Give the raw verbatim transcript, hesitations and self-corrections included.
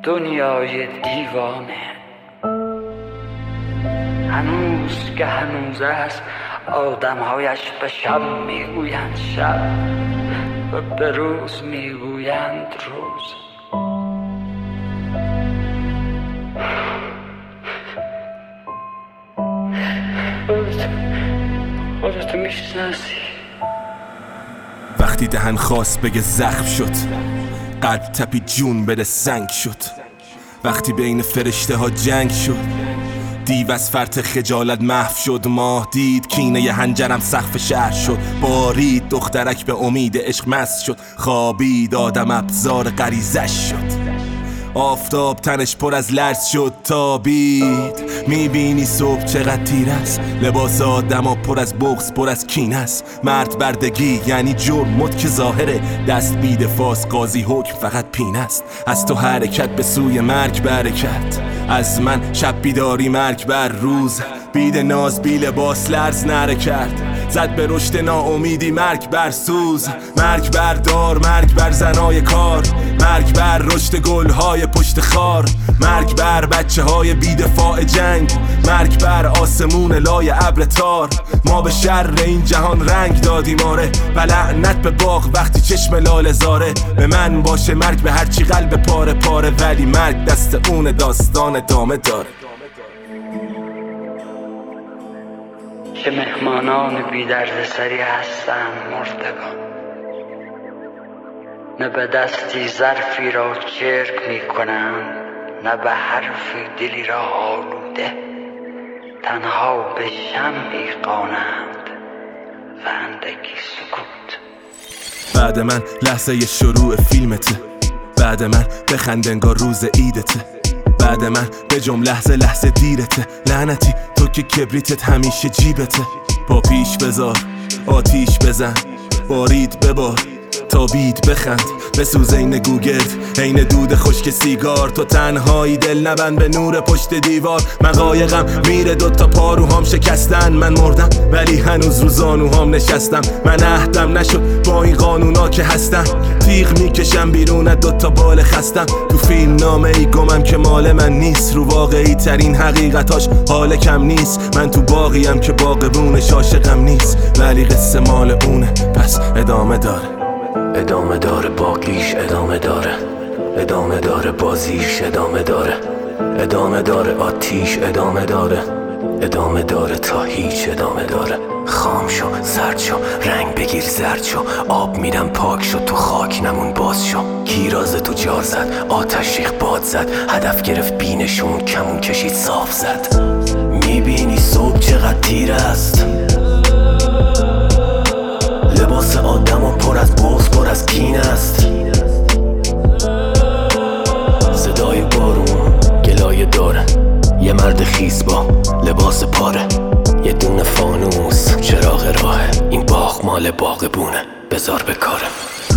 دنیای دیوانه هنوز که هنوز است آدمهایش به شب میگویند شب و به روز میگویند روز. خودتو میشناسی. وقتی دهن خواست بگه زخم شد، قلب تپی جون بده سنگ شد. وقتی بین فرشته ها جنگ شد، دیو از فرط خجالت محو شد. ماه دید کینه ی هنجرم سقف شهر شد. بارید دخترک به امید عشق مست شد. خوابید آدم ابزار غریزش شد. آفتاب تنش پر از لرز شد تابید. میبینی صبح چقدر تیر است. لباس آدم ها پر از بغض پر از کین است. مرد بردگی یعنی جرم مد که ظاهره. دست بید فاس قاضی حکم فقط پین است. از تو حرکت به سوی مرگ برکت. از من شب بیداری مرگ بر روز. بید ناز بی لباس لرز نره کرد. زد به رشد ناامیدی مرگ بر سوز. مرگ بر دار مرگ بر زنای کار. مرگ بر رشد گلهای پشت خار. مرگ بر بچه های بیدفاع جنگ. مرگ بر آسمون لای ابر تار. ما به شر این جهان رنگ دادیم آره. و لعنت به باغ وقتی چشم لاله زاره. به من باشه مرگ به هرچی قلب پاره پاره. ولی مرگ دست اون داستان ادامه داره. که مهمانان بی درد سری هستند مردگان. نه به دستی ظرفی را چرک می کنند، نه به حرفی دلی را آلوده. تنها به شمعی قانند و اندکی سکوت. بعد من لحظه ی شروع فیلمته. بعد من بخند انگار روز عیدته. بعد من به جمع لحظه لحظه دیرته. لعنتی تو که کبریتت همیشه جیبته. پا پیش بذار آتیش بزن. بارید ببار تابید بخند. بسوز این گوگرد این دود خشک سیگار. تو تنهایی دل نبند به نور پشت دیوار. من قایقم میره دوتا پاروهام شکستن. من مردم ولی هنوز رو زانوهام نشستم. من عهدم نشد با این قانونا که هستم. تیغ میکشم بیرون دوتا بال خستم. تو فیلم نامه ای گمم که مال من نیست. رو واقعی ترین حقیقتاش حال کم نیست. من تو باقیم که باغبونش عاشقم نیست. ولی قصه مال اونه پس ادامه داره. ادامه داره باقیش ادامه داره. ادامه داره بازیش ادامه داره. ادامه داره آتیش ادامه داره. ادامه داره تا هیچ ادامه داره. خام شو سرد شو رنگ بگیر زرد شو. آب میرم پاک شو تو خاک نمون باز شو. گیراز تو جار زد آتش ریخ باد زد. هدف گرفت بینشون کمون کشید صاف زد. میبینی صبح چقدر تیر است. لباس آدم و پر از بغض پر از کین است. صدای بارون گلایه داره. یه مرد خیس با لباس پاره. یه دونه فانوس چراغ راهه. این باغ مال باغبونه بذار به کاره.